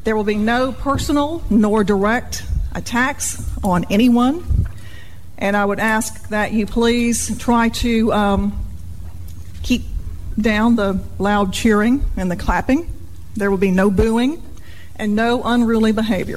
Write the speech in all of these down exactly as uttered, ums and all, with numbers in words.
There will be no personal nor direct attacks on anyone. And I would ask that you please try to um, keep down the loud cheering and the clapping. There will be no booing and no unruly behavior.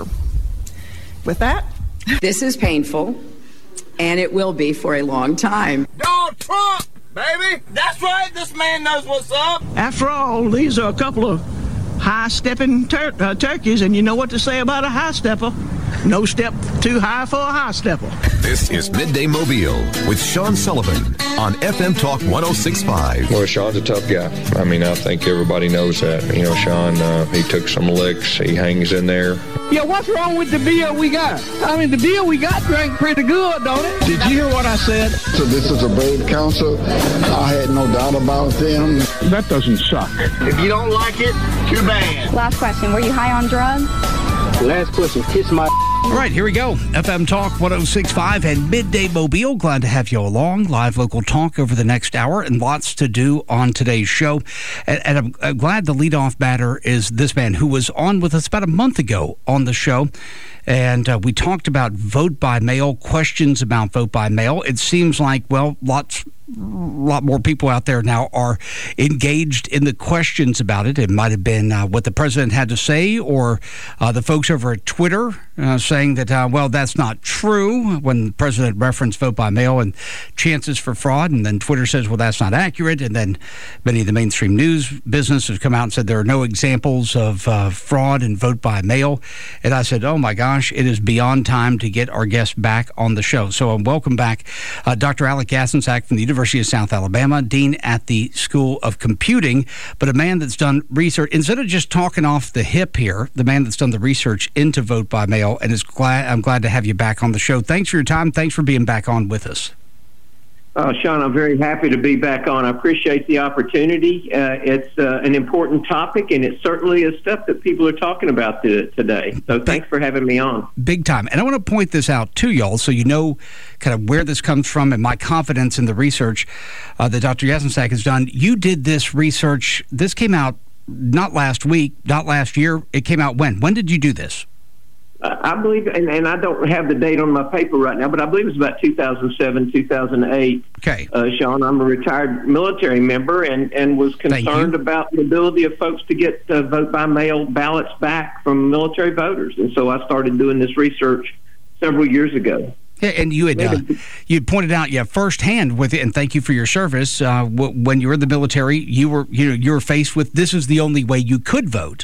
With that, this is painful, and it will be for a long time. Donald Trump, baby! That's right, this man knows what's up! After all, these are a couple of high-stepping tur- uh, turkeys, and you know what to say about a high-stepper. No step too high for a high-stepper. This is Midday Mobile with Sean Sullivan on F M Talk one oh six point five. Well, Sean's a tough guy. I mean, I think everybody knows that. You know, Sean, uh, he took some licks. He hangs in there. Yeah, what's wrong with the beer we got? I mean, the beer we got drank pretty good, don't it? Did you hear what I said? So this is a brave council. I had no doubt about them. That doesn't suck. If you don't like it, too bad. Last question, were you high on drugs? Last question, kiss my... All right, here we go. F M Talk one oh six point five and Midday Mobile. Glad to have you along. Live local talk over the next hour and lots to do on today's show. And, and I'm, I'm glad the leadoff batter is this man who was on with us about a month ago on the show. And uh, we talked about vote by mail, questions about vote by mail. It seems like, well, lots a lot more people out there now are engaged in the questions about it. It might have been uh, what the president had to say, or uh, the folks over at Twitter uh, saying that, uh, well, that's not true when the president referenced vote by mail and chances for fraud. And then Twitter says, well, that's not accurate. And then many of the mainstream news business have come out and said there are no examples of uh, fraud and vote by mail. And I said, oh, my gosh, it is beyond time to get our guest back on the show. So um, welcome back, uh, Doctor Alec Gasenczak from the University of South Alabama, dean at the School of Computing, but a man that's done research. Instead of just talking off the hip here, the man that's done the research into vote by mail, and is glad, I'm glad to have you back on the show. Thanks for your time. Thanks for being back on with us. Uh, Sean, I'm very happy to be back on. I appreciate the opportunity. Uh, it's uh, an important topic, and it certainly is stuff that people are talking about to, today. So thanks for having me on. Big time. And I want to point this out to y'all so you know kind of where this comes from and my confidence in the research uh, that Doctor Gasenczak has done. You did this research. This came out not last week, not last year. It came out when? When did you do this? I believe, and, and I don't have the date on my paper right now, but I believe it was about two thousand seven, two thousand eight. Okay. Uh, Sean, I'm a retired military member and, and was concerned about the ability of folks to get uh, vote-by-mail ballots back from military voters. And so I started doing this research several years ago. Yeah, and you had uh, you pointed out, yeah, firsthand with it, and thank you for your service. Uh, w- when you were in the military, you were you know you were faced with this is the only way you could vote.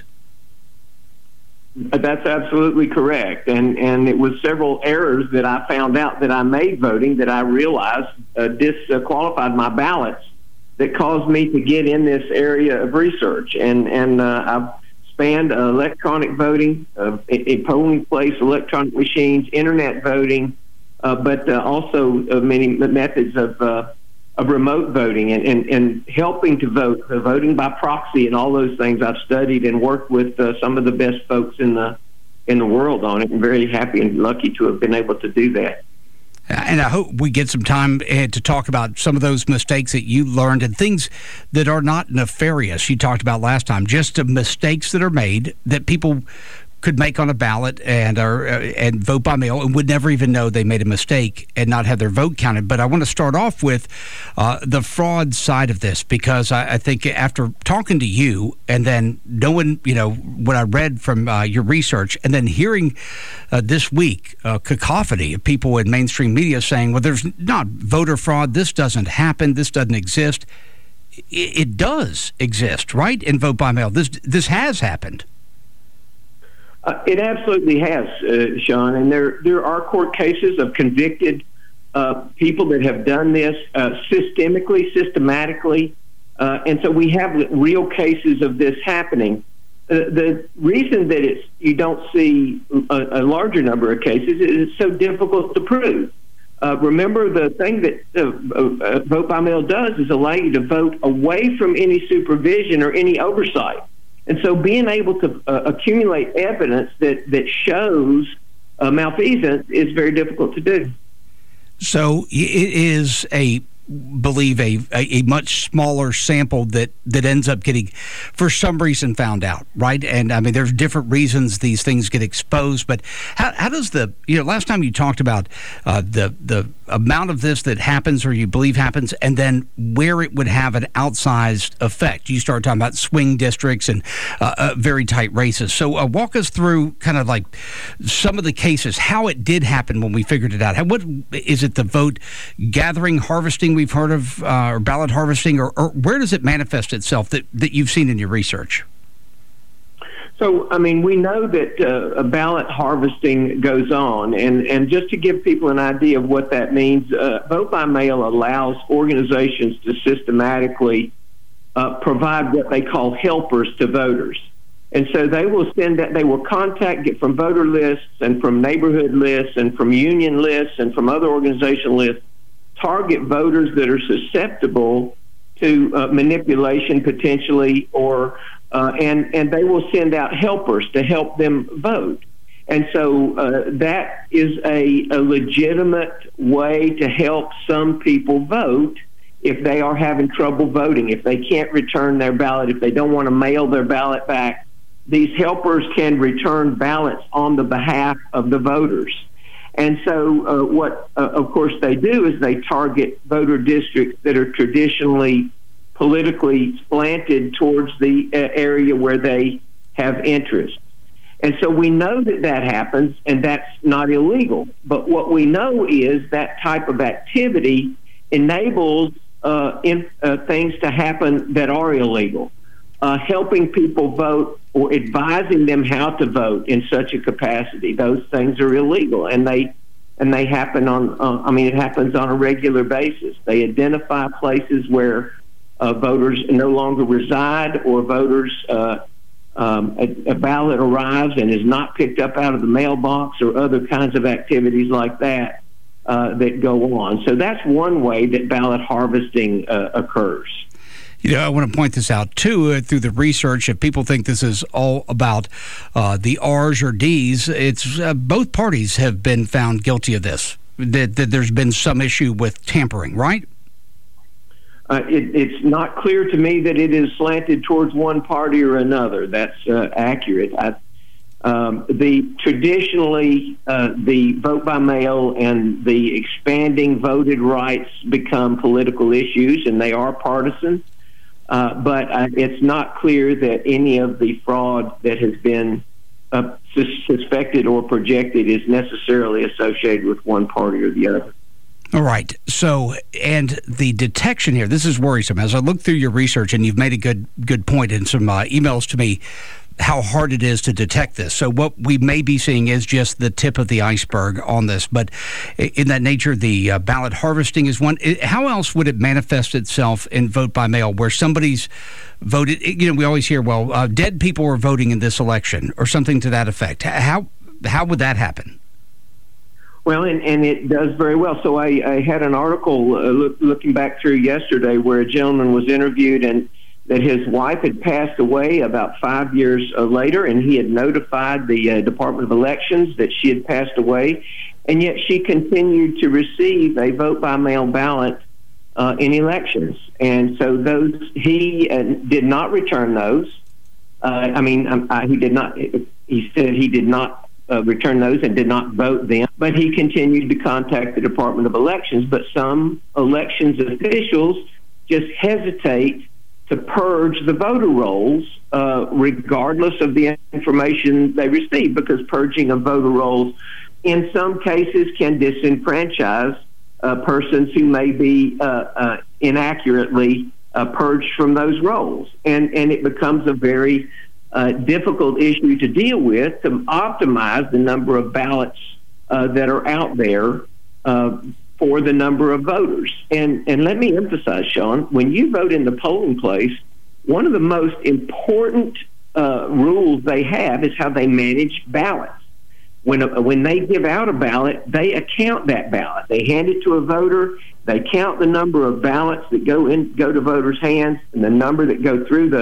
That's absolutely correct, and and it was several errors that I found out that I made voting that I realized uh, disqualified my ballots that caused me to get in this area of research, and and uh, I've spanned uh, electronic voting, uh, in polling place, electronic machines, internet voting, uh, but uh, also uh, many methods of uh, of remote voting and, and, and helping to vote, uh, voting by proxy, and all those things. I've studied and worked with uh, some of the best folks in the in the world on it. I'm very happy and lucky to have been able to do that. And I hope we get some time to talk about some of those mistakes that you learned and things that are not nefarious. You talked about last time, just the mistakes that are made that people could make on a ballot and or, uh, and vote by mail and would never even know they made a mistake and not have their vote counted. But I want to start off with uh, the fraud side of this, because I, I think after talking to you and then knowing, you know, what I read from uh, your research and then hearing uh, this week a cacophony of people in mainstream media saying, well, there's not voter fraud, this doesn't happen, this doesn't exist. It, it does exist, right, in vote by mail. This this has happened. Uh, it absolutely has, uh, Sean, and there there are court cases of convicted uh, people that have done this uh, systemically, systematically, uh, and so we have real cases of this happening. Uh, the reason that it's you don't see a, a larger number of cases is it's so difficult to prove. Uh, remember, the thing that uh, uh, vote by mail does is allow you to vote away from any supervision or any oversight. And so being able to uh, accumulate evidence that, that shows uh, malfeasance is very difficult to do. So it is a believe, a, a, a much smaller sample that, that ends up getting, for some reason, found out, right? And, I mean, there's different reasons these things get exposed, but how, how does the, you know, last time you talked about uh, the, the amount of this that happens or you believe happens, and then where it would have an outsized effect. You start talking about swing districts and uh, uh, very tight races. So uh, walk us through kind of like some of the cases, how it did happen when we figured it out. How, what is it, the vote gathering, harvesting we've heard of, uh, or ballot harvesting, or, or where does it manifest itself that, that you've seen in your research? So, I mean, we know that uh, ballot harvesting goes on, and, and just to give people an idea of what that means, uh, vote by mail allows organizations to systematically uh, provide what they call helpers to voters. And so they will send that, they will contact, get from voter lists and from neighborhood lists and from union lists and from other organization lists, target voters that are susceptible to uh, manipulation potentially, or uh, and and they will send out helpers to help them vote. And so uh, that is a, a legitimate way to help some people vote if they are having trouble voting, if they can't return their ballot, if they don't want to mail their ballot back. These helpers can return ballots on the behalf of the voters. And so uh, what, uh, of course, they do is they target voter districts that are traditionally politically slanted towards the uh, area where they have interest. And so we know that that happens, and that's not illegal. But what we know is that type of activity enables uh, in, uh, things to happen that are illegal. Uh, helping people vote or advising them how to vote in such a capacity, those things are illegal, and they and they happen on. Uh, I mean, it happens on a regular basis. They identify places where uh, voters no longer reside, or voters uh, um, a, a ballot arrives and is not picked up out of the mailbox, or other kinds of activities like that uh, that go on. So that's one way that ballot harvesting uh, occurs. You know, I want to point this out, too, uh, through the research. If people think this is all about uh, the R's or D's, it's uh, both parties have been found guilty of this, that, that there's been some issue with tampering, right? Uh, it, it's not clear to me that it is slanted towards one party or another. That's uh, accurate. I, um, the traditionally, uh, the vote by mail and the expanding voted rights become political issues, and they are partisan. Uh, but uh, it's not clear that any of the fraud that has been uh, sus- suspected or projected is necessarily associated with one party or the other. All right. So, and the detection here, this is worrisome. As I look through your research, and you've made a good good point in some uh, emails to me, how hard it is to detect this. So what we may be seeing is just the tip of the iceberg on this. But in that nature, the uh, ballot harvesting is one. How else would it manifest itself in vote by mail, where somebody's voted? You know, we always hear, well, uh, dead people are voting in this election, or something to that effect. How how would that happen? Well, and, and it does very well. So I, I had an article uh, look, looking back through yesterday where a gentleman was interviewed, and that his wife had passed away about five years uh, later, and he had notified the uh, Department of Elections that she had passed away, and yet she continued to receive a vote-by-mail ballot uh, in elections. And so those he uh, did not return those. Uh, I mean, um, I, he did not. He said he did not uh, return those and did not vote them, but he continued to contact the Department of Elections. But some elections officials just hesitate to purge the voter rolls, uh, regardless of the information they receive, because purging of voter rolls in some cases can disenfranchise uh, persons who may be uh, uh, inaccurately uh, purged from those rolls. And, and it becomes a very uh, difficult issue to deal with, to optimize the number of ballots uh, that are out there uh, for the number of voters. And and let me emphasize, Sean, when you vote in the polling place, one of the most important uh, rules they have is how they manage ballots. When a, when they give out a ballot, they account that ballot. They hand it to a voter. They count the number of ballots that go in go to voters' hands and the number that go through the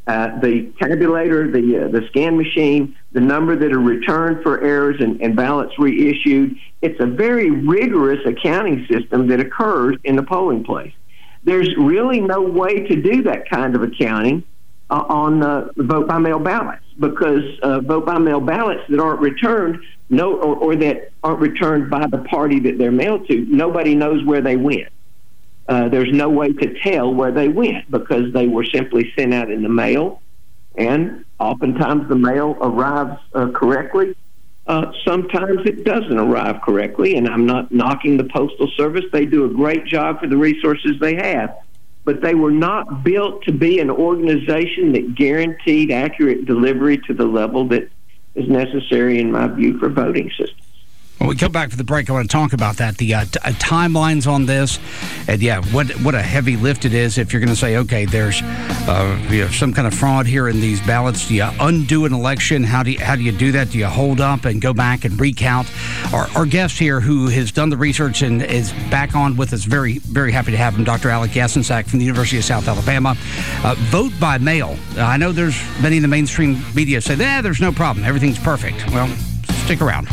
uh, the tabulator, the uh, the scan machine, the number that are returned for errors and, and ballots reissued. It's a very rigorous accounting system that occurs in the polling place. There's really no way to do that kind of accounting uh, on uh, vote-by-mail ballots, because uh, vote-by-mail ballots that aren't returned, no, or, or that aren't returned by the party that they're mailed to, nobody knows where they went. Uh, there's no way to tell where they went because they were simply sent out in the mail, and oftentimes the mail arrives uh, correctly. Uh, sometimes it doesn't arrive correctly, and I'm not knocking the Postal Service. They do a great job for the resources they have, but they were not built to be an organization that guaranteed accurate delivery to the level that is necessary, in my view, for voting systems. When we come back for the break, I want to talk about that, the uh, t- uh, timelines on this, and yeah, what what a heavy lift it is if you're going to say, okay, there's uh, you know, some kind of fraud here in these ballots. Do you undo an election? How do you, how do you do that? Do you hold up and go back and recount? Our, our guest here, who has done the research and is back on with us, very, very happy to have him, Doctor Alec Jasensek from the University of South Alabama. Uh, vote by mail. Uh, I know there's many in the mainstream media say, nah, there's no problem. Everything's perfect. Well, stick around.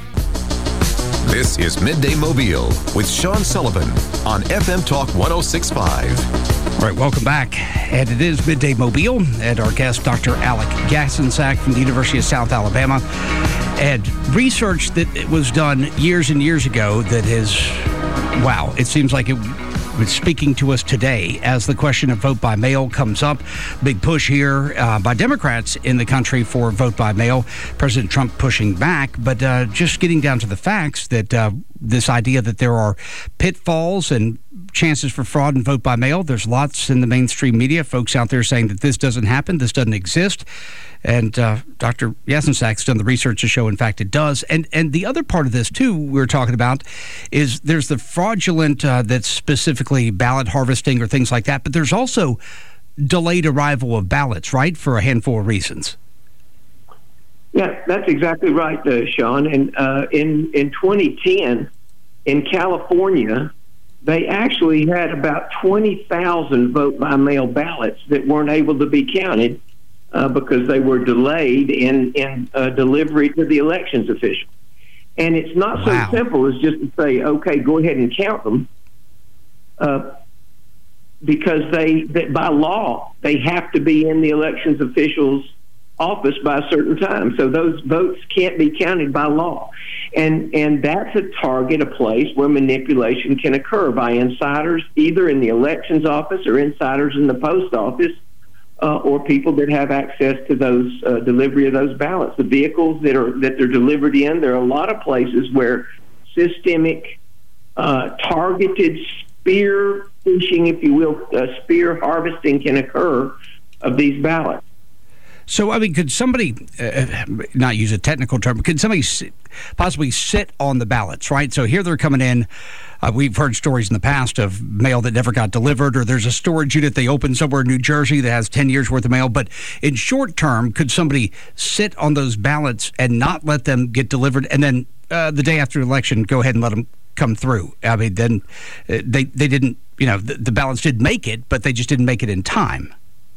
This is Midday Mobile with Sean Sullivan on F M Talk one oh six point five. All right, welcome back. And it is Midday Mobile, and our guest, Doctor Alec Jasensek from the University of South Alabama. And research that was done years and years ago that is, wow, it seems like it was speaking to us today as the question of vote by mail comes up. Big push here uh, by Democrats in the country for vote by mail. President Trump pushing back, but uh, just getting down to the facts that uh, this idea that there are pitfalls and chances for fraud and vote by mail. There's lots in the mainstream media, folks out there saying that this doesn't happen, this doesn't exist. And uh, Doctor Jasensek's done the research to show, in fact, it does. And and the other part of this, too, we were talking about, is there's the fraudulent uh, that's specifically ballot harvesting or things like that. But there's also delayed arrival of ballots, right, for a handful of reasons. Yeah, that's exactly right, uh, Sean. And uh, in, in twenty ten, in California, they actually had about twenty thousand vote-by-mail ballots that weren't able to be counted uh, because they were delayed in, in uh, delivery to the elections official. And it's not so wow. simple as just to say, okay, go ahead and count them, uh, because they, that by law, they have to be in the elections official's office by a certain time. So those votes can't be counted by law. And and that's a target, a place where manipulation can occur by insiders, either in the elections office or insiders in the post office, uh, or people that have access to those uh, delivery of those ballots. The vehicles that are that they're delivered in, there are a lot of places where systemic, uh, targeted spear fishing, if you will, uh, spear harvesting can occur of these ballots. So, I mean, could somebody, uh, not use a technical term, but could somebody sit, possibly sit on the ballots, right? So here they're coming in. Uh, we've heard stories in the past of mail that never got delivered, or there's a storage unit they opened somewhere in New Jersey that has ten years worth of mail. But in short term, could somebody sit on those ballots and not let them get delivered, and then uh, the day after the election, go ahead and let them come through? I mean, then uh, they, they didn't, you know, the, the ballots did make it, but they just didn't make it in time.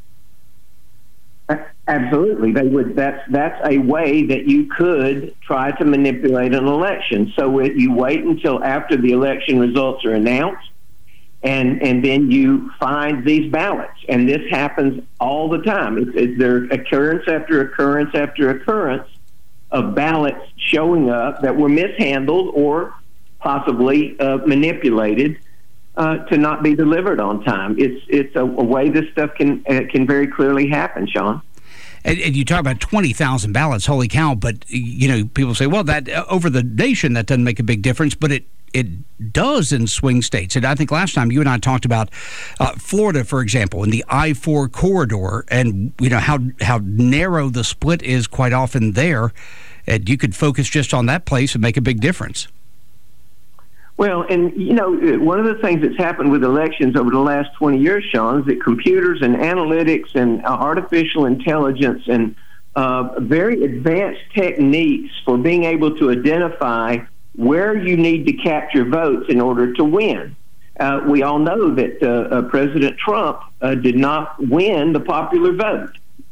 Absolutely, they would. That's that's a way that you could try to manipulate an election. So it, you wait until after the election results are announced, and and then you find these ballots. And this happens all the time. It's, it's there occurrence after occurrence after occurrence of ballots showing up that were mishandled or possibly uh, manipulated uh, to not be delivered on time. It's it's a, a way this stuff can uh, can very clearly happen, Sean. And, and you talk about twenty thousand ballots, holy cow, but, you know, people say, well, that uh, over the nation, that doesn't make a big difference, but it, it does in swing states. And I think last time you and I talked about uh, Florida, for example, in the I four corridor, and, you know, how, how narrow the split is quite often there. And you could focus just on that place and make a big difference. Well, and, you know, one of the things that's happened with elections over the last twenty years, Sean, is that computers and analytics and artificial intelligence and uh, very advanced techniques for being able to identify where you need to capture votes in order to win. Uh, we all know that uh, uh, President Trump uh, did not win the popular vote.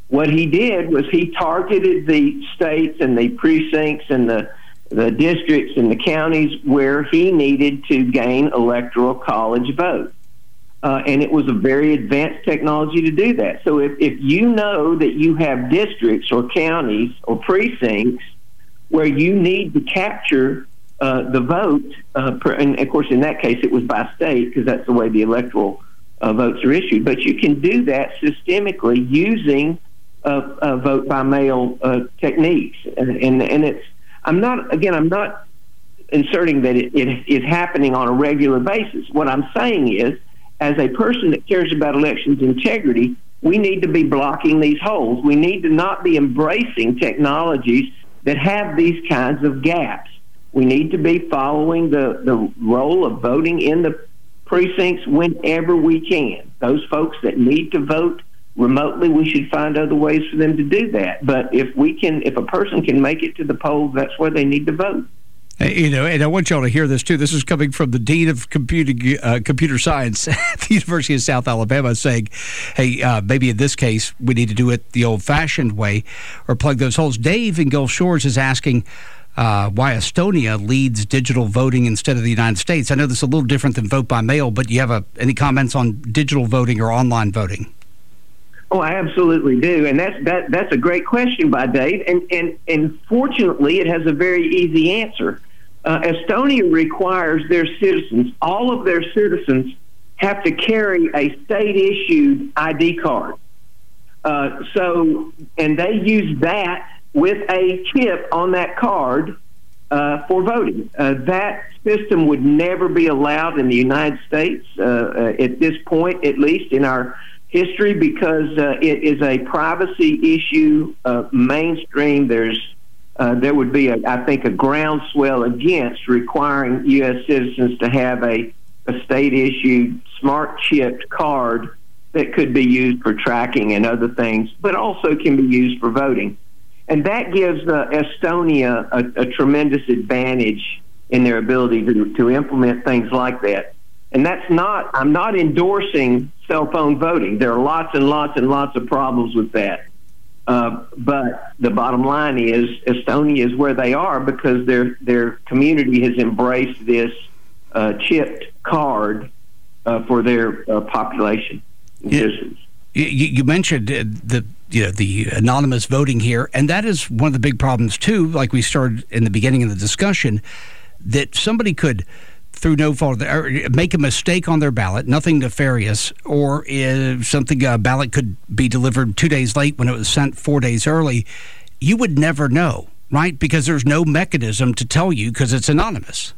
What he did was he targeted the states and the precincts and the, the districts and the counties where he needed to gain electoral college votes. Uh, and it was a very advanced technology to do that. So if, if you know that you have districts or counties or precincts where you need to capture uh, the vote, uh, per, and of course in that case it was by state because that's the way the electoral uh, votes are issued, but you can do that systemically using uh, uh, vote by mail uh, techniques. And, and, and it's, I'm not, again, I'm not inserting that it, it is happening on a regular basis. What I'm saying is, as a person that cares about elections integrity, we need to be blocking these holes. We need to not be embracing technologies that have these kinds of gaps. We need to be following the, the role of voting in the precincts whenever we can. Those folks that need to vote remotely, we should find other ways for them to do that. But if we can, if a person can make it to the polls, that's where they need to vote. You know, and I want y'all to hear this, too. This is coming from the Dean of Computing, uh, Computer Science at the University of South Alabama saying, hey, uh, maybe in this case we need to do it the old-fashioned way or plug those holes. Dave in Gulf Shores is asking uh, why Estonia leads digital voting instead of the United States. I know this is a little different than vote by mail, but you have a, any comments on digital voting or online voting? Oh, I absolutely do, and that's that. That's a great question by Dave, and and and fortunately, it has a very easy answer. Uh, Estonia requires their citizens, all of their citizens, have to carry a state-issued I D card. Uh, so, and they use that with a chip on that card uh, for voting. Uh, that system would never be allowed in the United States uh, uh, at this point, at least in our history, because uh, it is a privacy issue, uh, mainstream. There's uh, there would be, a, I think, a groundswell against requiring U S citizens to have a, a state-issued smart chipped card that could be used for tracking and other things, but also can be used for voting. And that gives uh, Estonia a, a tremendous advantage in their ability to, to implement things like that. And that's not, I'm not endorsing cell phone voting. There are lots and lots and lots of problems with that. Uh, but the bottom line is Estonia is where they are because their their community has embraced this uh, chipped card uh, for their uh, population. Yeah. You, you mentioned the you know the anonymous voting here, and that is one of the big problems too. Like we started in the beginning of the discussion, that somebody could, through no fault, make a mistake on their ballot, nothing nefarious, or if something a ballot could be delivered two days late when it was sent four days early. You would never know, right? Because there's no mechanism to tell you because it's anonymous.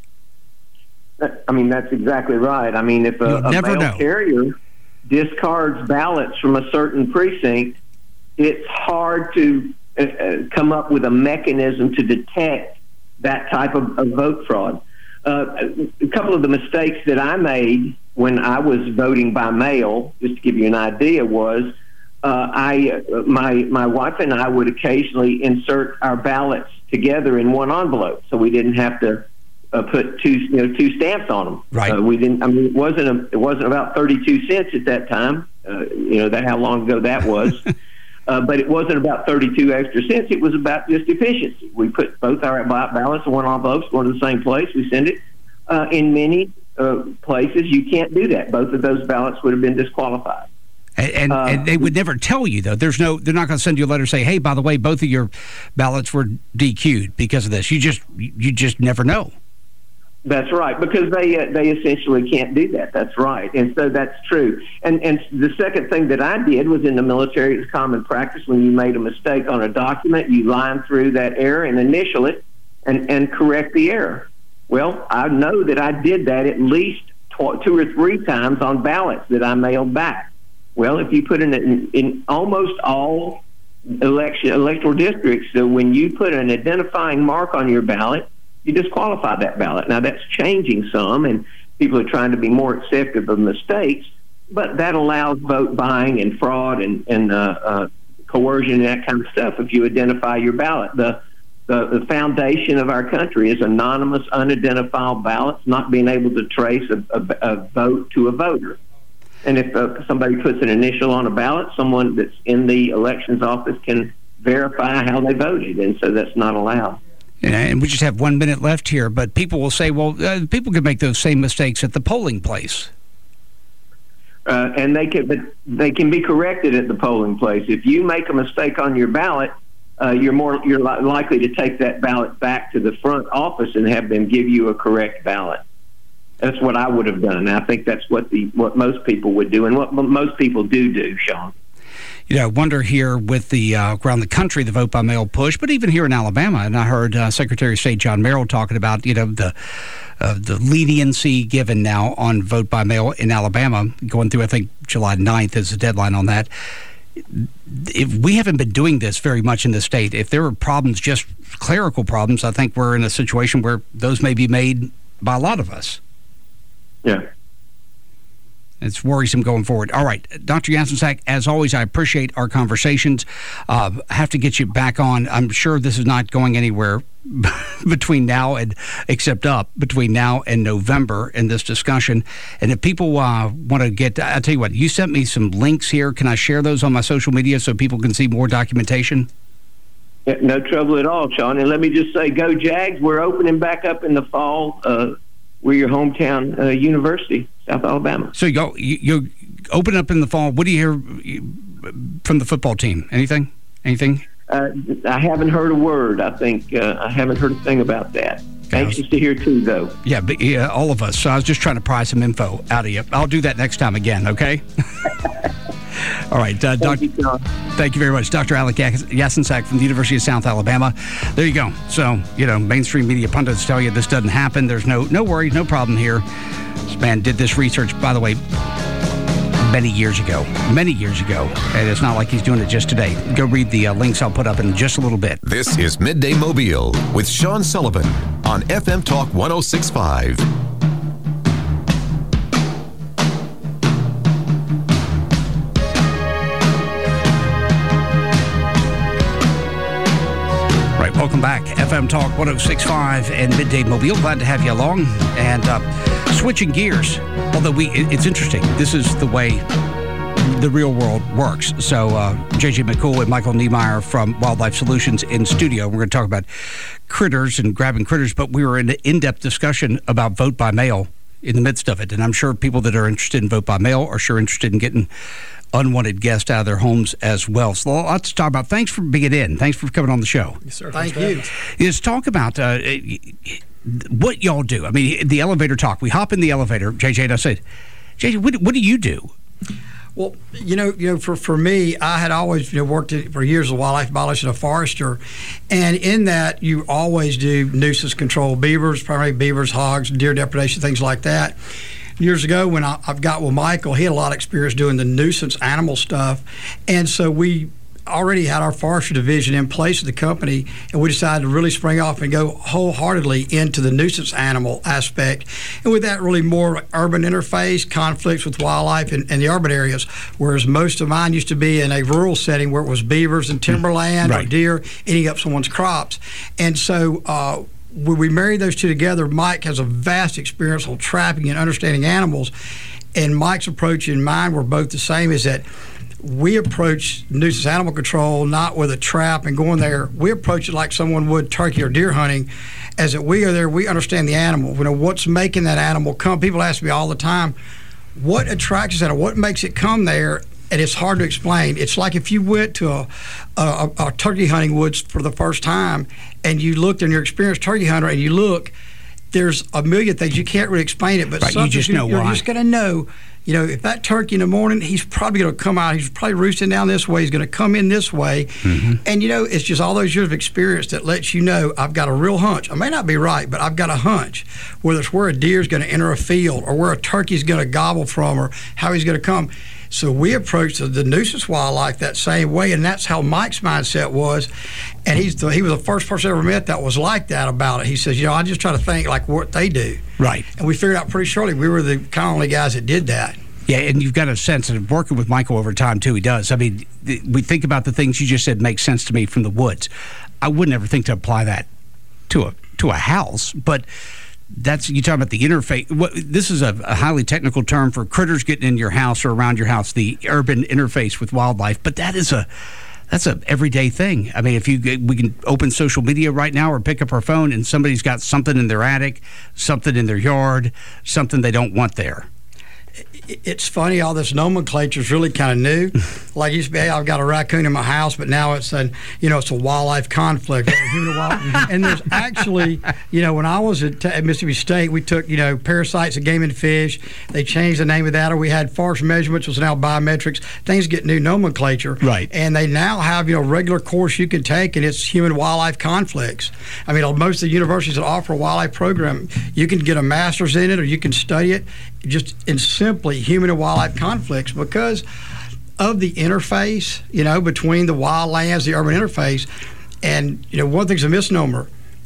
I mean, that's exactly right. I mean, if a, a mail know. carrier discards ballots from a certain precinct, it's hard to uh, come up with a mechanism to detect that type of, of vote fraud. Uh, a couple of the mistakes that I made when I was voting by mail, just to give you an idea, was uh, I uh, my my wife and I would occasionally insert our ballots together in one envelope, so we didn't have to uh, put two you know two stamps on them. Right. Uh, we didn't. I mean, it wasn't a, it wasn't about thirty-two cents at that time. Uh, you know that how long ago that was. Uh, but it wasn't about thirty-two extra cents. It was about just efficiency. We put both our ballots in one envelope, go to the same place. We send it. Uh, in many uh, places, you can't do that. Both of those ballots would have been disqualified. And, and, uh, and they would never tell you, though. There's no. They're not going to send you a letter say, "Hey, by the way, both of your ballots were D Q'd because of this." You just you just never know. That's right, because they uh, they essentially can't do that. That's right, and so that's true. And and the second thing that I did was in the military, it's common practice when you made a mistake on a document, you line through that error and initial it, and and correct the error. Well, I know that I did that at least tw- two or three times on ballots that I mailed back. Well, if you put in in, in almost all election electoral districts, so when you put an identifying mark on your ballot, you disqualify that ballot. Now, that's changing some, and people are trying to be more accepting of mistakes, but that allows vote buying and fraud and, and uh, uh, coercion and that kind of stuff if you identify your ballot. The, the, the foundation of our country is anonymous, unidentifiable ballots, not being able to trace a, a, a vote to a voter. And if uh, somebody puts an initial on a ballot, someone that's in the elections office can verify how they voted, and so that's not allowed. And we just have one minute left here, but people will say, well, uh, people can make those same mistakes at the polling place. Uh, and they can, but they can be corrected at the polling place. If you make a mistake on your ballot, uh, you're more you're li- likely to take that ballot back to the front office and have them give you a correct ballot. That's what I would have done. I think that's what the what most people would do, and what m- most people do do, Sean. You know, I wonder here with the uh, around the country, the vote by mail push, but even here in Alabama, and I heard uh, Secretary of State John Merrill talking about, you know, the uh, the leniency given now on vote by mail in Alabama, going through, I think, July ninth is the deadline on that. If we haven't been doing this very much in the state, if there are problems, just clerical problems, I think we're in a situation where those may be made by a lot of us. Yeah. It's worrisome going forward. All right, Doctor Jasensek, as always, I appreciate our conversations. Uh, I have to get you back on. I'm sure this is not going anywhere between now and, except up, between now and November in this discussion. And if people uh, want to get, I'll tell you what, you sent me some links here. Can I share those on my social media so people can see more documentation? Yeah, no trouble at all, Sean. And let me just say, go Jags. We're opening back up in the fall. Uh, we're your hometown uh, university, South Alabama. So you go, you, you open up in the fall. What do you hear from the football team? Anything? Anything? Uh, I haven't heard a word. I think uh, I haven't heard a thing about that. Anxious to hear too, though. Yeah, but yeah, all of us. So I was just trying to pry some info out of you. I'll do that next time again, okay? All right. Uh, thank, doc- you, John. Thank you very much. Doctor Alec Jasensek from the University of South Alabama. There you go. So, you know, mainstream media pundits tell you this doesn't happen. There's no no worry, no problem here. This man did this research, by the way, many years ago. Many years ago. And it's not like he's doing it just today. Go read the uh, links I'll put up in just a little bit. This is Midday Mobile with Sean Sullivan on F M Talk one oh six point five. Welcome back. F M Talk one oh six point five and Midday Mobile. Glad to have you along. And uh, switching gears, although we, it, it's interesting. This is the way the real world works. So uh, J J McCool and Michael Niemeyer from Wildlife Solutions in studio. We're going to talk about critters and grabbing critters, but we were in an in-depth discussion about vote by mail in the midst of it. And I'm sure people that are interested in vote by mail are sure interested in getting unwanted guests out of their homes as well. So lots to talk about. Thanks for being in. Thanks for coming on the show. Yes, sir. Thank you. Let's talk about uh, what y'all do. I mean, the elevator talk. We hop in the elevator, J J, and I said, J J, what, what do you do? Well, you know, you know, for, for me, I had always you know, worked for years as a wildlife biologist and a forester, and in that, you always do nuisance control, beavers, primarily beavers, hogs, deer depredation, things like that. Years ago, when I, I've got with Michael, he had a lot of experience doing the nuisance animal stuff, and so we already had our forestry division in place at the company, and we decided to really spring off and go wholeheartedly into the nuisance animal aspect, and with that really more urban interface, conflicts with wildlife in, in the urban areas, whereas most of mine used to be in a rural setting where it was beavers and timberland right. or deer eating up someone's crops. And so uh, when we married those two together, Mike has a vast experience on trapping and understanding animals, and Mike's approach and mine were both the same, is that we approach nuisance animal control not with a trap and going there. We approach it like someone would turkey or deer hunting, as that we are there, we understand the animal. We know what's making that animal come. People ask me all the time, what attracts that, or what makes it come there? And it's hard to explain. It's like if you went to a, a, a turkey hunting woods for the first time and you looked, and you're an experienced turkey hunter, and you look, there's a million things. You can't really explain it, but right, something you just know you're why. just going to know. You know, if that turkey in the morning, he's probably going to come out, he's probably roosting down this way, he's going to come in this way. Mm-hmm. And, you know, it's just all those years of experience that lets you know, I've got a real hunch. I may not be right, but I've got a hunch, whether it's where a deer's going to enter a field or where a turkey's going to gobble from or how he's going to come. So we approached the, the nuisance wildlife that same way, and that's how Mike's mindset was. And he's the, he was the first person I ever met that was like that about it. He says, you know, I just try to think like what they do. Right. And we figured out pretty shortly we were the kind of only guys that did that. Yeah, and you've got a sense of working with Michael over time, too. He does. I mean, th- we think about the things you just said make sense to me from the woods. I wouldn't ever think to apply that to a to a house, but that's you talking about the interface. What, this is a, a highly technical term for critters getting in your house or around your house. The urban interface with wildlife, but that is a that's a everyday thing. I mean, if you we can open social media right now or pick up our phone and somebody's got something in their attic, something in their yard, something they don't want there. It's funny, all this nomenclature is really kind of new. Like, used to be, hey, I've got a raccoon in my house, but now it's a, you know, it's a wildlife conflict. And there's actually, you know, when I was at, at Mississippi State, we took, you know, parasites of game and fish. They changed the name of that, or we had forest measurements, which was now biometrics. Things get new nomenclature. Right. And they now have, you know, regular course you can take, and it's human-wildlife conflicts. I mean, most of the universities that offer a wildlife program, you can get a master's in it, or you can study it just in simply human and wildlife conflicts because of the interface, you know, between the wildlands, the urban interface. And, you know, one thing's a misnomer.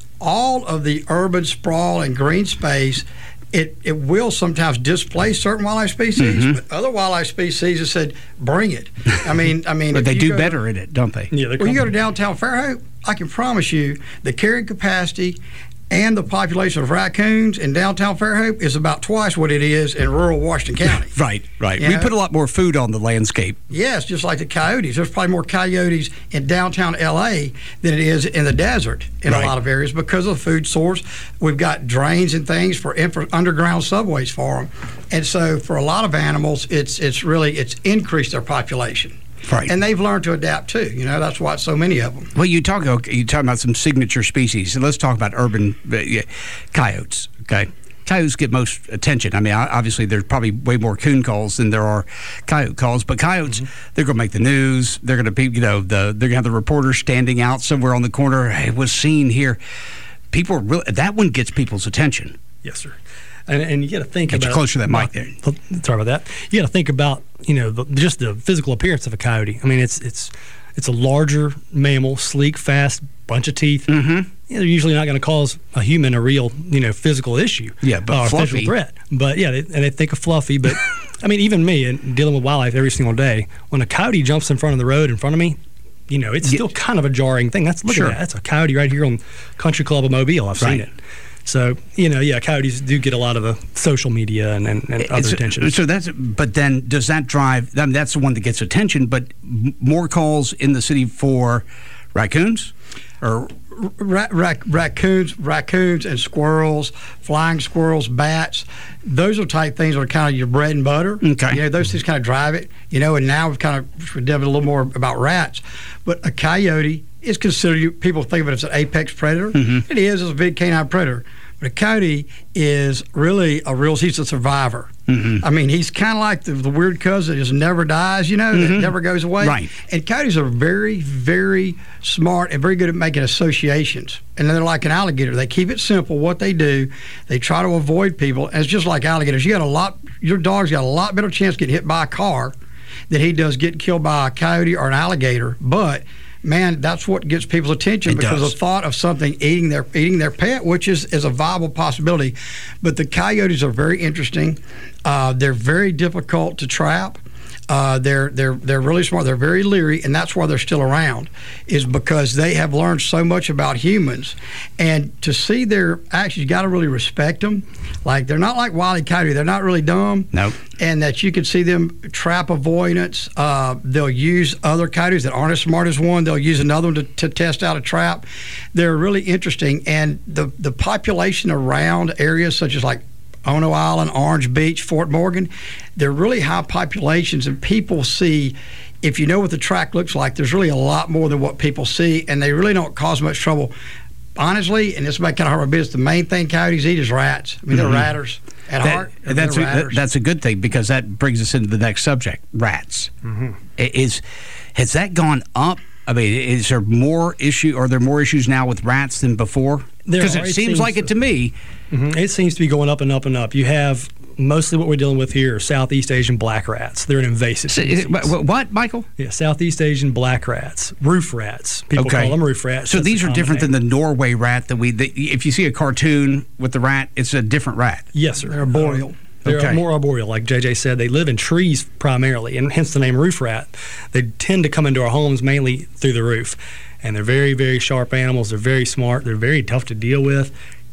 All of the urban sprawl and green space, it, it will sometimes displace certain wildlife species, mm-hmm. but other wildlife species have said, bring it. I mean, I mean, but they do better to, in it, don't they? Yeah, when you go to downtown Fairhope, I can promise you the carrying capacity and the population of raccoons in downtown Fairhope is about twice what it is in rural Washington County. Right, right. You we know? put a lot more food on the landscape. Yes, just like the coyotes. There's probably more coyotes in downtown L A than it is in the desert in right. a lot of areas because of the food source. We've got drains and things for infra- underground subways for them. And so for a lot of animals, it's it's really, it's increased their population. Right. And they've learned to adapt too. You know, that's why it's so many of them. Well, you talk okay, you talk about some signature species. So let's talk about urban uh, yeah, coyotes. Okay, coyotes get most attention. I mean, obviously there's probably way more coon calls than there are coyote calls. But coyotes, mm-hmm. they're going to make the news. They're going to be, you know, the they're going to have the reporter standing out somewhere on the corner. Hey, was seen here. People are really, that one gets people's attention. Yes, sir. And, and you got to think Get about you closer to that mic there. Sorry about that. You got to think about you know the, just the physical appearance of a coyote. I mean, it's it's it's a larger mammal, sleek, fast, bunch of teeth. Mm-hmm. You know, they're usually not going to cause a human a real you know physical issue. Yeah, but or fluffy. physical threat. But yeah, they, and they think of fluffy. But I mean, even me and dealing with wildlife every single day, when a coyote jumps in front of the road in front of me, you know, it's still kind of a jarring thing. That's look sure. at that. That's a coyote right here on Country Club of Mobile. I've right. seen it. So, you know, yeah, coyotes do get a lot of the social media and, and, and other so, attention. So that's, but then does that drive, I mean, that's the one that gets attention, but m- more calls in the city for raccoons? Or Ra- ra- raccoons, raccoons and squirrels, flying squirrels, bats. Those are type things that are kind of your bread and butter. Okay. You know, those things kind of drive it. You know, and now we've kind of we've delved a little more about rats. But a coyote is considered, people think of it as an apex predator. Mm-hmm. It is, it's a big canine predator. But a coyote is really a real, he's a survivor. Mm-hmm. I mean, he's kind of like the, the weird cousin that just never dies, you know, mm-hmm. that never goes away. Right. And coyotes are very, very smart and very good at making associations. And they're like an alligator. They keep it simple, what they do. They try to avoid people. And it's just like alligators. You got a lot, your dog's got a lot better chance of getting hit by a car than he does getting killed by a coyote or an alligator. But man, that's what gets people's attention it because does. of thought of something eating their eating their pet, which is, is a viable possibility. But the coyotes are very interesting. Uh, they're very difficult to trap. Uh, they're they're they're really smart. They're very leery, and that's why they're still around. Is because they have learned so much about humans, and to see their actions, you got to really respect them. Like they're not like Wile E. Coyote. They're not really dumb. No. And that you can see them trap avoidance. Uh, they'll use other coyotes that aren't as smart as one. They'll use another one to, to test out a trap. They're really interesting, and the the population around areas such as like Ono Island, Orange Beach, Fort Morgan, they're really high populations, and people see, if you know what the track looks like, there's really a lot more than what people see, and they really don't cause much trouble. Honestly, and this might kind of hurt my business, the main thing coyotes eat is rats. I mean, they're mm-hmm. ratters at that, heart. That's a, ratters. that's a good thing because that brings us into the next subject, rats. Mm-hmm. Is Has that gone up? I mean, is there more issue? Are there more issues now with rats than before? Because it, it seems, seems like it to me. Mm-hmm. It seems to be going up and up and up. You have mostly what we're dealing with here are Southeast Asian black rats. They're an invasive species. What, Michael? Yeah, Southeast Asian black rats, roof rats. People okay. call them roof rats. So That's these the are different name. than the Norway rat that we. The, if you see a cartoon with the rat, it's a different rat. Yes, sir. They're arboreal. Uh, They're okay. more arboreal, like J J said. They live in trees primarily, and hence the name roof rat. They tend to come into our homes mainly through the roof. And they're very, very sharp animals. They're very smart. They're very tough to deal with.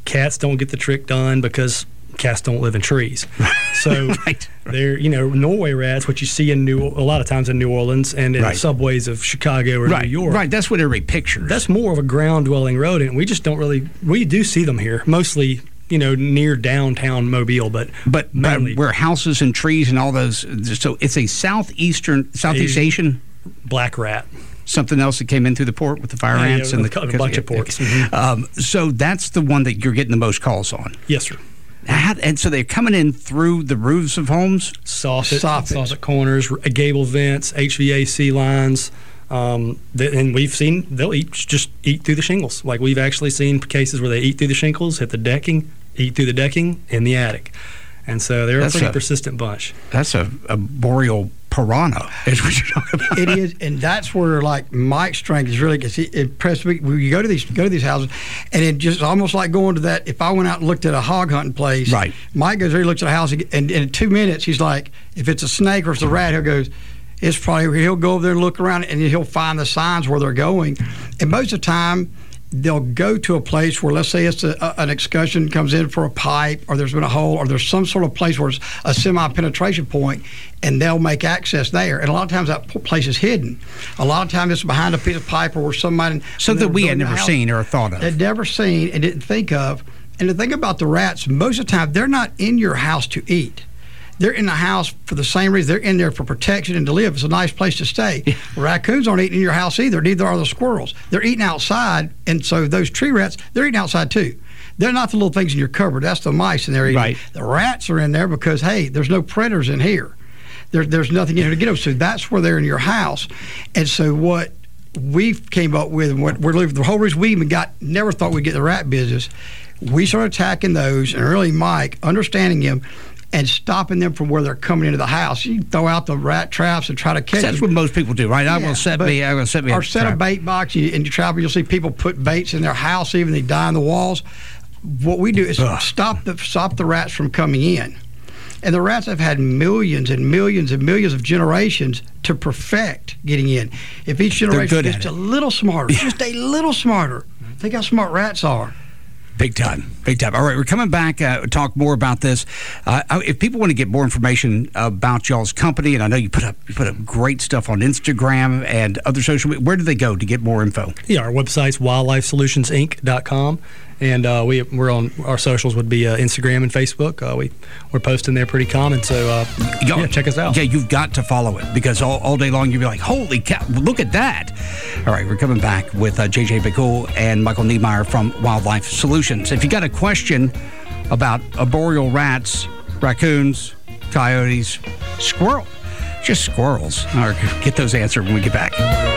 cats don't get the trick done because cats don't live in trees. So right. they're, you know, Norway rats, what you see in New, a lot of times in New Orleans and in right. the subways of Chicago or right. New York. Right, that's what everybody pictures. That's more of a ground-dwelling rodent. We just don't really, we do see them here, mostly, you know, near downtown Mobile, but but, mainly. but where houses and trees and all those, so it's a southeastern, Southeast Asian? Black rat. Something else that came in through the port with the fire yeah, ants yeah, and the, the a bunch of ports. Okay. Mm-hmm. Um, so that's the one that you're getting the most calls on. Yes, sir. How, and so they're coming in through the roofs of homes? Soffit, soffit corners, gable vents, H V A C lines. Um, th- and we've seen they'll eat just eat through the shingles. Like we've actually seen cases where they eat through the shingles, hit the decking, eat through the decking in the attic. And so they're that's a pretty a, persistent bunch. That's a, a boreal piranha, is what you're talking about. It is, and that's where like Mike's strength is really because he impressed me. When you go to these go to these houses, and it just almost like going to that. If I went out and looked at a hog hunting place, right? Mike goes there, he looks at a house, and, and in two minutes he's like, if it's a snake or if it's a rat, he'll goes. It's probably he'll go over there and look around, and he'll find the signs where they're going. And most of the time, they'll go to a place where, let's say it's a, a, an excursion comes in for a pipe, or there's been a hole, or there's some sort of place where it's a semi-penetration point, and they'll make access there. And a lot of times that place is hidden. A lot of times it's behind a piece of pipe or where somebody... Something we had never seen or thought of. Had never seen and didn't think of. And the thing about the rats, most of the time, they're not in your house to eat. They're in the house for the same reason. They're in there for protection and to live. It's a nice place to stay. Yeah. Raccoons aren't eating in your house either. Neither are the squirrels. They're eating outside, and so those tree rats, they're eating outside too. They're not the little things in your cupboard. That's the mice in there eating. Right. The rats are in there because, hey, there's no predators in here. There, there's nothing in here to get them. So that's where they're in your house. And so what we came up with, and what we're living, the whole reason we even got, never thought we'd get the rat business, we started attacking those, and really Mike, understanding him, and stopping them from where they're coming into the house. You throw out the rat traps and try to catch That's them. what most people do, right? I Yeah, will set but- me. I will set me. Or a set trap. a bait box, you, and you travel, you'll see people put baits in their house, even they die on the walls. What we do is Ugh. stop the stop the rats from coming in. And the rats have had millions and millions and millions of generations to perfect getting in. If each generation good gets at a it. little smarter, just a little smarter, think how smart rats are. Big time, big time. All right, we're coming back uh, to talk more about this. Uh, if people want to get more information about y'all's company, and I know you put up you put up great stuff on Instagram and other social media, where do they go to get more info? Yeah, our website's wildlife solutions inc dot com. And uh, we, we're on, our socials would be uh, Instagram and Facebook. Uh, we, we're posting there pretty common, so uh, yeah, check us out. Yeah, you've got to follow it because all, all day long you'll be like, holy cow, look at that. All right, we're coming back with uh, J J Bickel and Michael Niemeyer from Wildlife Solutions. If you got a question about arboreal rats, raccoons, coyotes, squirrel, just squirrels, or get those answered when we get back.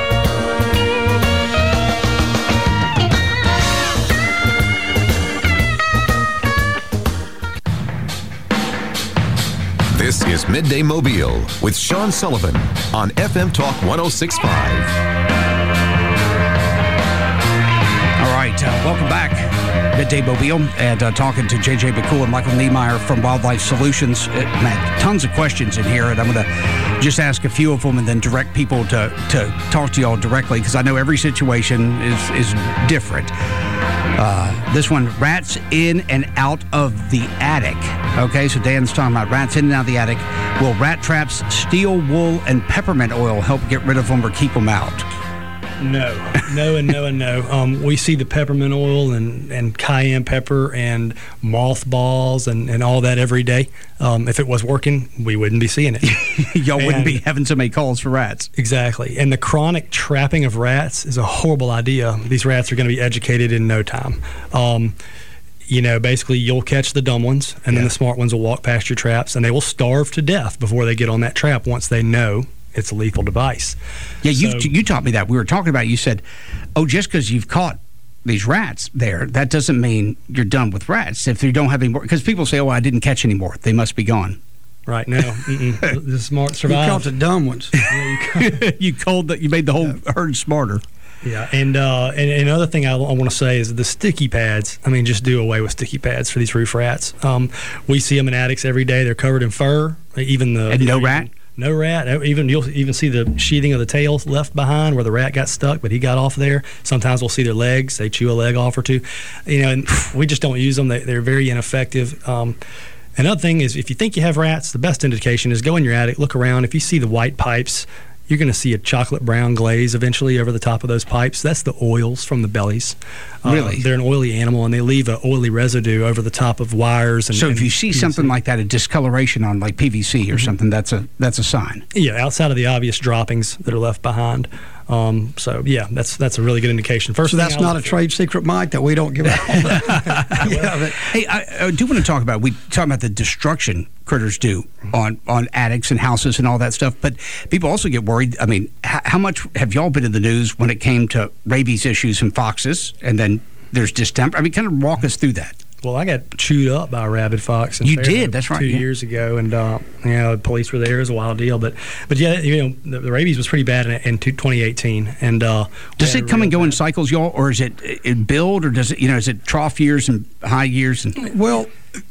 This is Midday Mobile with Sean Sullivan on F M Talk one oh six point five. All right, uh, welcome back. Midday Mobile and uh, talking to J J Bickel and Michael Niemeyer from Wildlife Solutions. Uh, man, tons of questions in here, and I'm going to just ask a few of them and then direct people to, to talk to y'all directly because I know every situation is, is different. Uh, this one, rats in and out of the attic. Okay, so Dan's talking about rats in and out of the attic. Will rat traps, steel wool, and peppermint oil help get rid of them or keep them out? No, no, and no, and no. Um, we see the peppermint oil and, and cayenne pepper and mothballs and, and all that every day. Um, if it was working, we wouldn't be seeing it. Y'all and, wouldn't be having so many calls for rats. Exactly. And the chronic trapping of rats is a horrible idea. These rats are going to be educated in no time. Um, you know, basically you'll catch the dumb ones, and Yeah. then the smart ones will walk past your traps, and they will starve to death before they get on that trap once they know it's a lethal device. Yeah, you So- you taught me that. We were talking about it. You said, oh, just because you've caught these rats there, that doesn't mean you're done with rats. If you don't have any more, because people say, oh, I didn't catch any more. They must be gone. Right, no. Mm-mm. The smart You survive. caught the dumb ones. you called that. You made the whole herd smarter. Yeah, and, uh, and and another thing I, I want to say is the sticky pads. I mean, just do away with sticky pads for these roof rats. Um, we see them in attics every day. They're covered in fur. Even the And no rat? No rat. Even you'll even see the sheathing of the tail left behind where the rat got stuck, but he got off there. Sometimes we'll see their legs; they chew a leg off or two. You know, and we just don't use them. They, they're very ineffective. Um, another thing is, if you think you have rats, the best indication is go in your attic, look around. If you see the white pipes, you're going to see a chocolate brown glaze eventually over the top of those pipes. That's the oils from the bellies. Really? Uh, they're an oily animal, and they leave an oily residue over the top of wires. And, so if and you see P V C. something like that, a discoloration on like P V C or mm-hmm. something, that's a that's a sign. Yeah, outside of the obvious droppings that are left behind. Um, so yeah, that's that's a really good indication. First, so that's not a trade secret, Mike, that we don't give out. yeah, but, hey, I, I do want to talk about we talk about the destruction critters do on on attics and houses and all that stuff. But people also get worried. I mean, how, how much have y'all been in the news when it came to rabies issues in foxes, and then there's distemper? I mean, kind of walk us through that. Well, I got chewed up by a rabid fox. In you Fairhope did, that's right. Two yeah. years ago, and uh, you know, the police were there. It was a wild deal, but but yeah, you know, the, the rabies was pretty bad in, in twenty eighteen. And uh, does it come and go bad. in cycles, y'all, or is it it build, or does it you know is it trough years and high years? And well.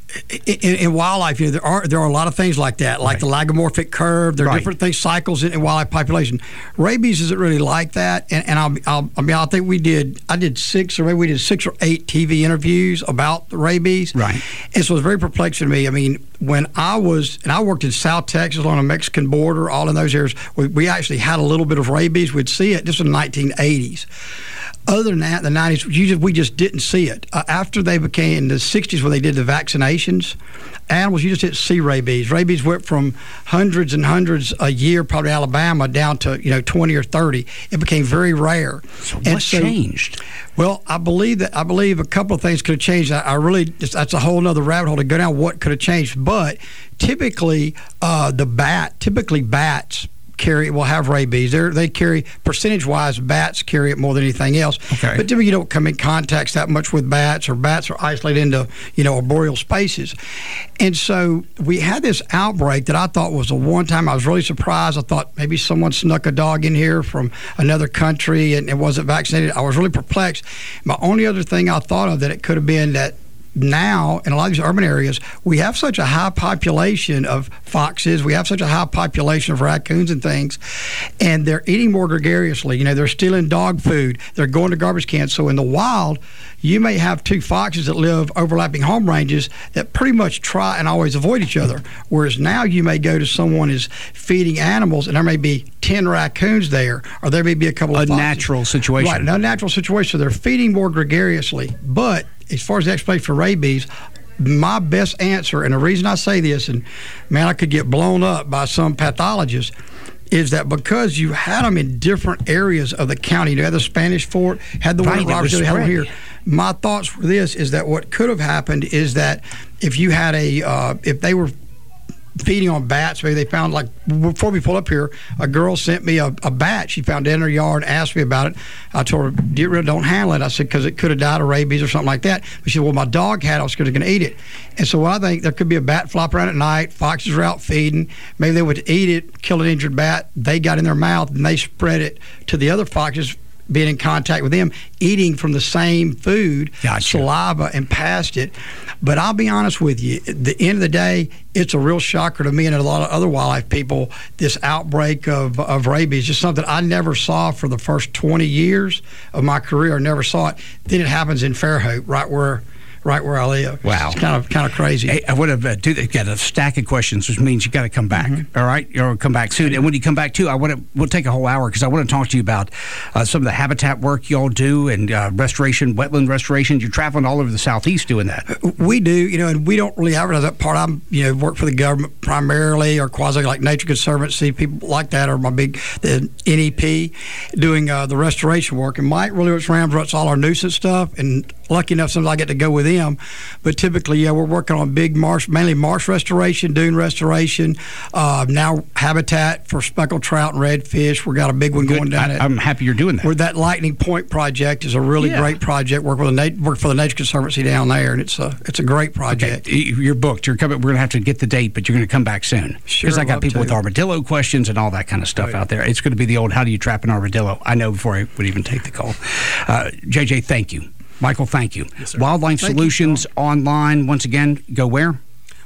In, in wildlife, you know, there are there are a lot of things like that, like right. the lagomorphic curve. There are right. different things, cycles in, in wildlife population. Rabies isn't really like that, and, and I'll, I'll, I mean, I think we did. I did six, or maybe we did six or eight T V interviews about the rabies. Right. And so it was very perplexing to me. I mean, when I was, and I worked in South Texas along the Mexican border, all in those areas, we, we actually had a little bit of rabies. We'd see it. This was in the nineteen eighties. Other than that, in the nineties, you just, we just didn't see it. Uh, after they became, in the sixties when they did the vaccinations, animals, you just didn't see rabies. Rabies went from hundreds and hundreds a year, probably in Alabama, down to, you know, twenty or thirty. It became very rare. So and what so, changed? Well, I believe that I believe a couple of things could have changed. I, I really, that's a whole other rabbit hole to go down, what could have changed. But typically, uh, the bat, typically bats, carry will have rabies. They're, they carry, percentage-wise, bats carry it more than anything else. Okay. But typically you don't come in contact that much with bats, or bats are isolated into, you know, arboreal spaces. And so we had this outbreak that I thought was the one time I was really surprised. I thought maybe someone snuck a dog in here from another country and it wasn't vaccinated. I was really perplexed. My only other thing I thought of that it could have been that now, in a lot of these urban areas, we have such a high population of foxes, we have such a high population of raccoons and things, and they're eating more gregariously. You know, they're stealing dog food, they're going to garbage cans. So in the wild, you may have two foxes that live overlapping home ranges that pretty much try and always avoid each other. Whereas now you may go to someone who's feeding animals and there may be ten raccoons there, or there may be a couple of A foxes. natural situation. Right, an unnatural situation. So they're feeding more gregariously. But as far as the explanation for rabies, my best answer, and the reason I say this, and man, I could get blown up by some pathologists, is that because you had them in different areas of the county. You had the Spanish Fort, had the one in Robertson, had them here. My thoughts for this is that what could have happened is that if you had a, uh, if they were feeding on bats, maybe they found, like, before we pulled up here, a girl sent me a, a bat she found in her yard and asked me about it. I told her, get rid of it, don't handle it. I said, because it could have died of rabies or something like that. But she said, well, my dog had it, I was going to eat it. And so I think there could be a bat flop around at night, foxes are out feeding, maybe they would eat it, kill an injured bat, they got in their mouth and they spread it to the other foxes, being in contact with them, eating from the same food, gotcha. saliva, and passed it. But I'll be honest with you, at the end of the day, it's a real shocker to me and a lot of other wildlife people, this outbreak of, of rabies. Just something I never saw for the first twenty years of my career. I never saw it. Then it happens in Fairhope, right where right where I live. Wow. It's kind of kind of crazy. Hey, I would have uh, do, got a stack of questions, which means you got to come back. Mm-hmm. All right, you'll come back soon. And when you come back too, I want to we'll take a whole hour because I want to talk to you about uh, some of the habitat work y'all do and uh, restoration, wetland restoration. You're traveling all over the Southeast doing that. We do, you know, and we don't really advertise that part. I'm, you know, work for the government primarily, or quasi like Nature Conservancy, people like that, or my big the N E P, doing uh, the restoration work. And Mike really runs all our nuisance stuff, and lucky enough, sometimes I get to go with him. But typically, yeah, we're working on big marsh, mainly marsh restoration, dune restoration, uh, now habitat for speckled trout and redfish. We got a big one Good. going down. I, at, I'm happy you're doing that. Where that Lightning Point project is a really yeah. great project. Work with a nat- work for the Nature Conservancy down there, and it's a it's a great project. Okay. You're booked. You're coming. We're gonna have to get the date, but you're gonna come back soon. Sure, because I got love people to. with armadillo questions and all that kind of stuff Right. out there. It's going to be the old "How do you trap an armadillo?" I know before I would even take the call. Uh, J J, thank you. Michael, thank you. Yes, sir. Wildlife Thank Solutions you, online. Once again, go where?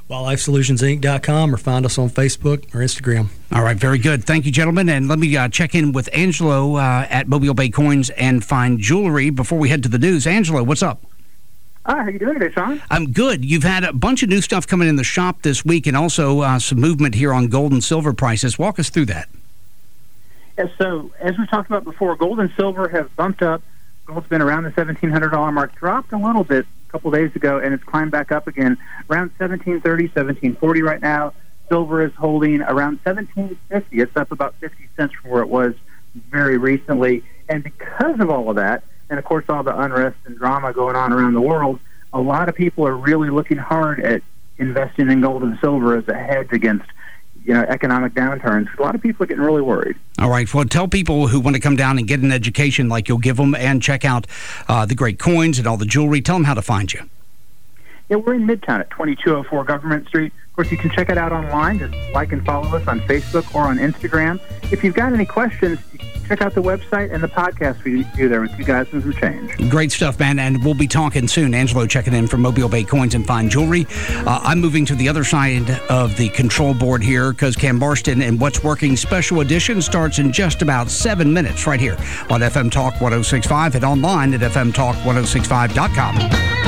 wildlife solutions inc dot com or find us on Facebook or Instagram. All right, very good. Thank you, gentlemen. And let me uh, check in with Angelo uh, at Mobile Bay Coins and Fine Jewelry before we head to the news. Angelo, what's up? Hi, how you doing today, Sean? I'm good. You've had a bunch of new stuff coming in the shop this week and also uh, some movement here on gold and silver prices. Walk us through that. Yeah, so as we talked about before, gold and silver have bumped up. Gold's been around the seventeen hundred dollars mark, dropped a little bit a couple days ago, and it's climbed back up again around seventeen thirty, seventeen forty right now. Silver is holding around seventeen fifty. It's up about fifty cents from where it was very recently. And because of all of that, and of course all the unrest and drama going on around the world, a lot of people are really looking hard at investing in gold and silver as a hedge against, you know, economic downturns. A lot of people are getting really worried. All right. Well, tell people who want to come down and get an education like you'll give them and check out uh, the great coins and all the jewelry. Tell them how to find you. Yeah, we're in Midtown at twenty-two oh four Government Street. Of course, you can check it out online. Just like and follow us on Facebook or on Instagram. If you've got any questions, check out the website and the podcast we do there with you guys and some change. Great stuff, man. And we'll be talking soon. Angelo checking in from Mobile Bay Coins and Fine Jewelry. Uh, I'm moving to the other side of the control board here because Cam Barston and What's Working Special Edition starts in just about seven minutes right here on F M Talk one oh six point five and online at f m talk one oh six five dot com.